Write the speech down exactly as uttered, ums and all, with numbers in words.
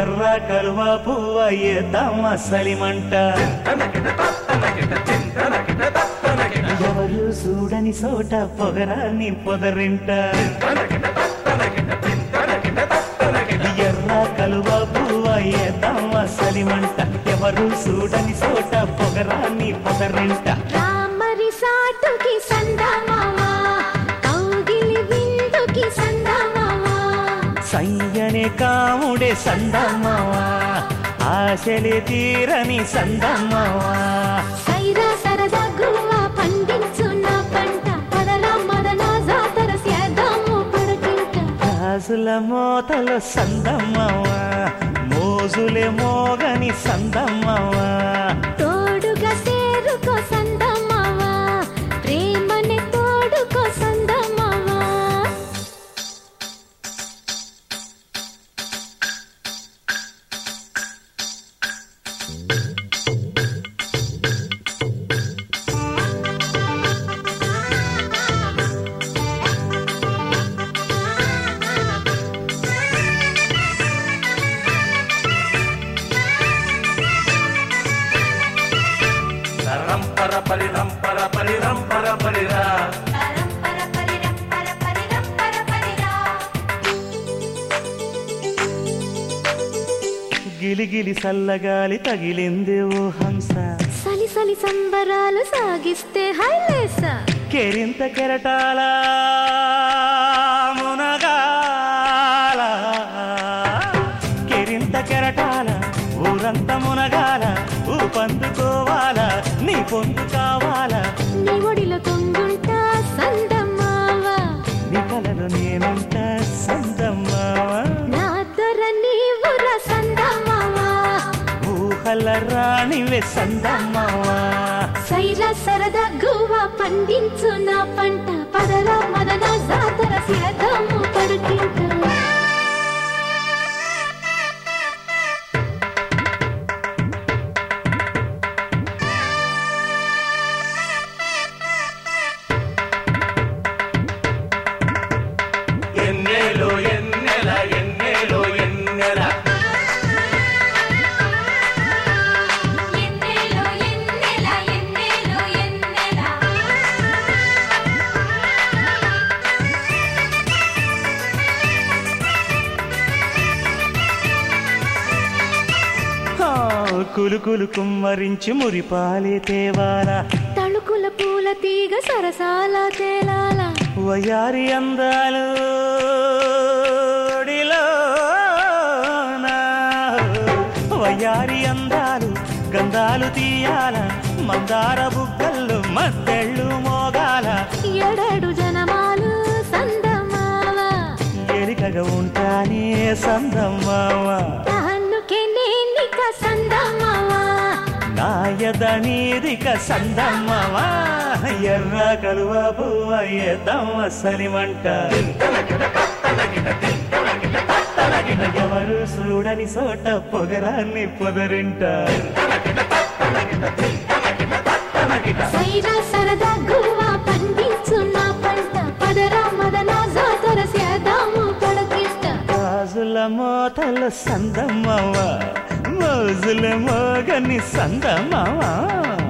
ఎర్ర కలువ పువ్వ ఏద్దామ సలిమంట ఎవరు చూడని చోట పొగరాన్ని పొదరింట ఎర్ర కలువ పువ్వ ఏద్దామ సలిమంట ఎవరు చూడని చోట పొగరాన్ని పొదరింట రామరి సాటుకి సందమావా కౌగిలి విందుకి సందమావా సయ్యనే కాముడే సందమావా ఆశలే తీరని సందమావా సైరా సరదా గువ్వ పండించున్న పంట పదరా మదన జాతర సేద్దాము పడకింట రాజుల మోతలో సందమావా మోజులే మోగని సందమావా తోడుగా సేరుకో సందమావా ప్రేమని తోడుకో సందమావా రంపర పరి రంపర పరి రంపర పరిరా గిలిగిలి సల్లగాలి తగిలింది ఓ హంస సలి సలి సంబరాలు సాగిస్తే హైలేస కెరింత కెరటాల మునగాల కెరింత కెరటాల ఊరంత మునగాల ఊపందుకోవాల నీ పొందు కావాల నీ ఒడిలో తొంగుంటా సందమావా నీ కలలో నేనుంట సందమావా నా దొర నీవుర సందమావా ఊహల రాణివే సందమావా సైరా సరదా గువ్వ పండించు నా పంట పదరా మదన జాతర సేద్దాము పడకింట ఎన్నేలో ఎన్నెల ఎన్నేలో ఎన్నెల ఎన్నేలో ఎన్నెల ఎన్నేలో ఎన్నెల కులుకులు కుమ్మరించి మురిపాలే తేవాలా తళుకుల పూల తీగ సరసాల తేలాల వయారి అందాలు వయారి అందాలు గంధాలు తీయాల మందార బుగ్గళ్ళు మద్దెళ్ళు మోగాల ఎడడు జనమాలు సందమావా ఎలికగా ఉంటానే సందమావా తాన్నుకే నేనిక సందమావా నాయదనీదిక సందమావా ఎర్ర కలువ పువ్వ ఏద్దామ సలిమంట ఎవరు చూడని చోట పొగరాన్ని పొదరింట సైరా సరదా గువ్వ పండించున్న పంట పదరా మదన జాతర సేద్దాము పడకింట రాజుల మోతల సందమావా మోజుల మోగని సందమావా